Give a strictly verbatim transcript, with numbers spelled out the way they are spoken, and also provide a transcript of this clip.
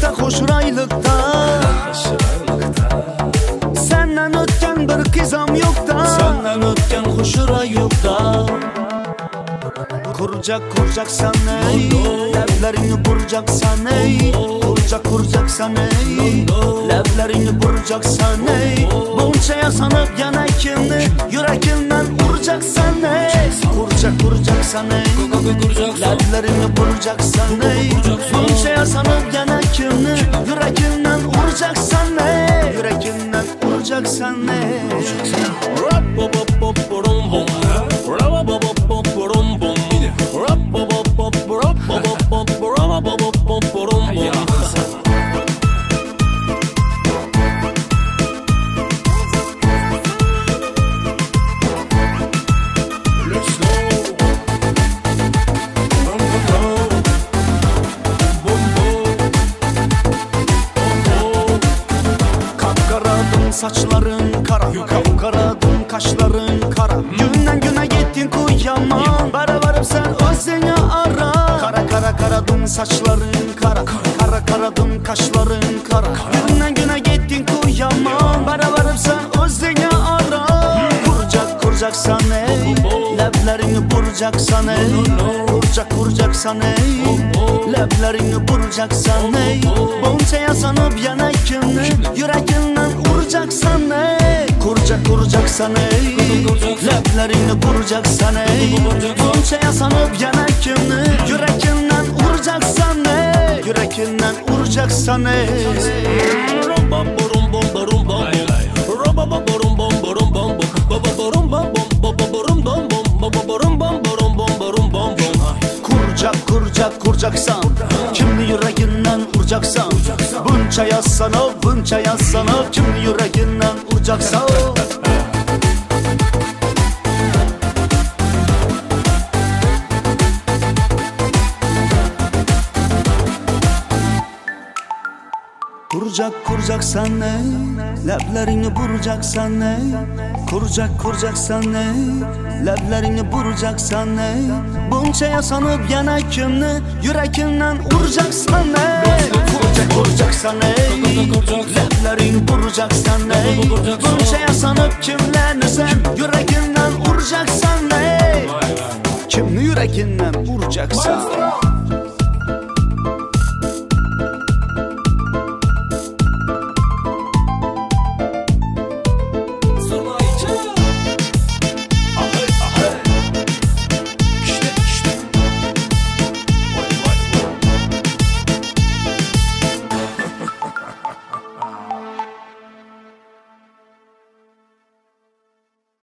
bo'lsa qo'shiraylikda. Senden o'tgan bir qizam yo'qda, senden o'tgan qo'shiray yo'qda. Kurcak kurcaksan ey, lablaringni burcaksan ey. Kurcak kurcaksan ey, lablaringni burcaksan ey. Buncha yasanib yana kimni yuragimdan urcaksan ey. Kurcak kurcaksan ey, lablaringni burcaksan ey. Buncha yasanib yana kimni yuragimdan urcaksan ey. Yuragimdan urcaksan ey. Saçların kara, kapkaradın kaşların kara. Günden güne gittin kuyamam, bara varıp sen özüne ara. Kara kara karadın saçların kara, kara karadın kaşların kara. Günden güne gittin kuyamam, bara varıp sen özüne ara. Kurcak kurcaksan ey, lablarini burcaksan ey. Kurcak kurcaksan ey, lablarini burcaksan ey. Buncha yasanıp yana kimni yuraginden urcaksan ey. Kurcak kurcaksan ey, lablarini burcaksan ey. Buncha yasanıp yana kimni yuraginden urcaksan ey. Yuraginden urcaksan ey. Kurcak kurcak kurcaksan, kimni yuraginden urcaksan. Buncha yazsana, buncha yazsana, kimni yuraginden urcaksan. Kurcak kurcaksan ey, lablaringni burcaksan ey. Kurcak kurcaksan ey, lablaringni burcaksan ey. Buncha yasanıp yana kimni yuragimdan urcaksan ey. Kurcak kurcaksan ey, lablaringni burcaksan ey. Buncha yasanıp kimlarni sen yuragimdan urcaksan ey. Kimni yuraginden urcaksan.